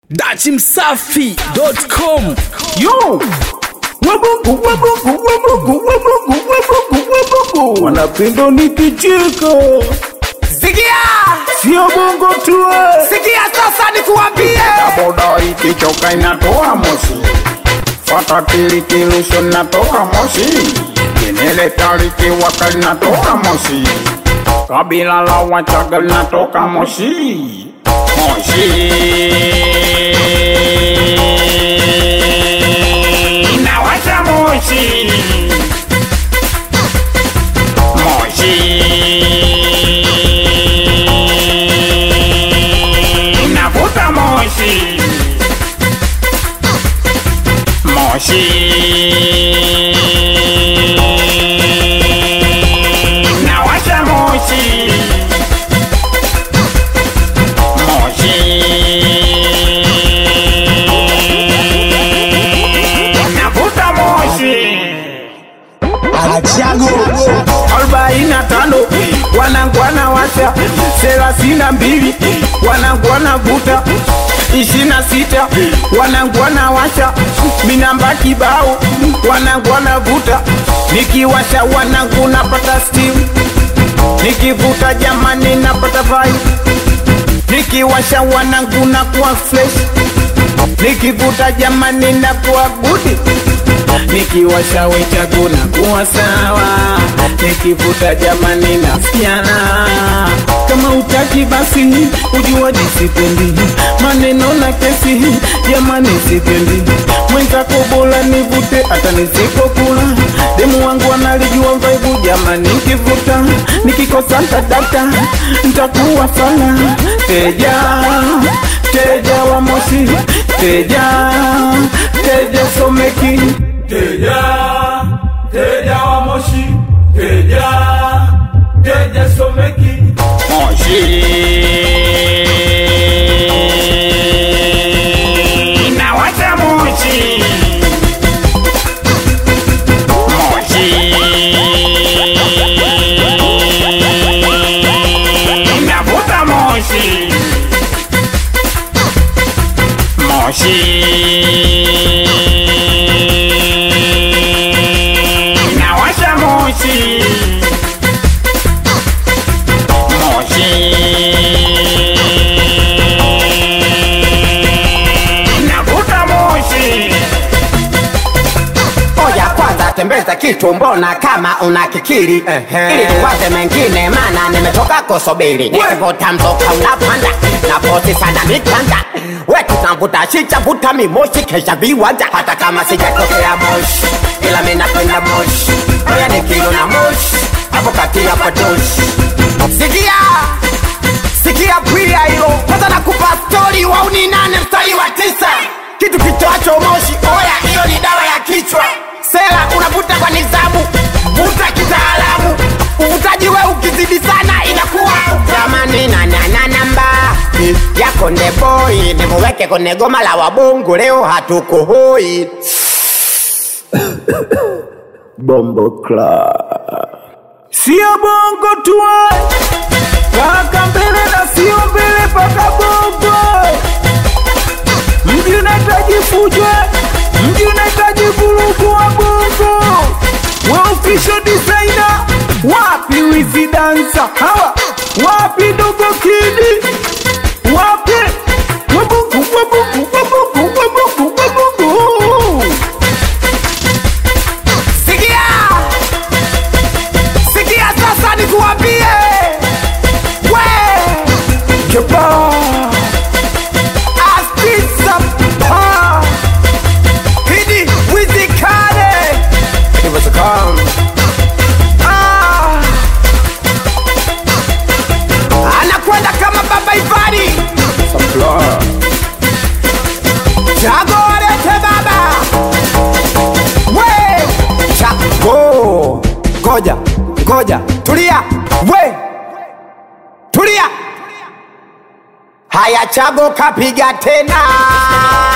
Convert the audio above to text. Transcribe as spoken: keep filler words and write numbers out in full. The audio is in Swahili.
Dachi Msafi dot com. Yo! Wabugu, wabugu, wabugu, wabugu, wabugu, wabugu. Wanapenda nikicheka. Sikia! Sio bongo tu. Sikia sasa nikuambie. Boda ikichoka inatoa moshi. Fata kili kilusho inatoa moshi. Genele tariki wakali inatoa moshi. Kabila la Wachaga inatoka moshi. Moshi. Inawasha moshi. Moshi. Inavuta moshi. Moshi. Inawasha moshi. Moshi. Inavuta moshi. Alachago Arobaini na tano wanangu wanawasha, thelathini na mbili wanangu wanavuta, ishirini na sita wanangu wanawasha, minamba kibao wanangu wanavuta, nikiwasha wanangu napata steam, nikivuta jamani napata vibe, nikiwasha wanangu nakuwa fresh, nikivuta jamani nakuwa good, nikiwasha Wachaga nakuwa sawa, nikivuta jamani nasikiana. Kama utaki basi ujua disipendi, maneno na kesi jamani sipendi, mwenzako bora nivute hata nisipokula, demu wangu analijua vibe jamani, nikivuta nikikosa ntadata ntakuwa sana. Teja, teja wa moshi, teja, teja someki, Teja, teja wa moshi, teja, teja someki. moshi. Inawasha moshi. Moshi. Inavuta moshi. Moshi. Inawasha moshi. Moshi. Inavuta moshi. Oja kwanza tembeza kitu mbona kama unakikiri ili tuwaze mengine mana nimetoka kusubiri. Nikivuta mzoka unapanda na poti sana mikanda, wetu tamvuta shicha vuta mimoshi kesha viwanja, hata kama sijatokea moshi ila minapenda moshi. Oya nikilo na moshi hapo kati ya patoshi. Sikia, sikia pia hilo kwanza nakupa story wa uni nane mstari wa tisa. Kitu kitoacho moshi oya hiyo ni dawa ya kichwa. Sela unavuta kwa nizamu, vuta kitaalamu, uvutaji we ukizidi sana inakuwa jamani na na na namba ya Konde Boy, nimuweke kwenye goma la wabongo leo hatukuhoi. Bombo Club. Sio bongo tu, kaka mbele na sio mbele paka bongo. Mji unahitaji fujwe, mji unahitaji vurugu wa bongo. Wa official designer, wapi wizi dancer hawa, wapi dogo kidi, wapi wabugu wabugu wabugu wabugu wabugu. Sikia, sikia sasa nikuambie, we Jaba Astisa pa Hidi wizikane it was a calm. Ah, anakwenda kama baba Ivari Sapla. Chago alete baba. We Chago, goja goja tulia, we tulia. Haya Chago kapiga tena.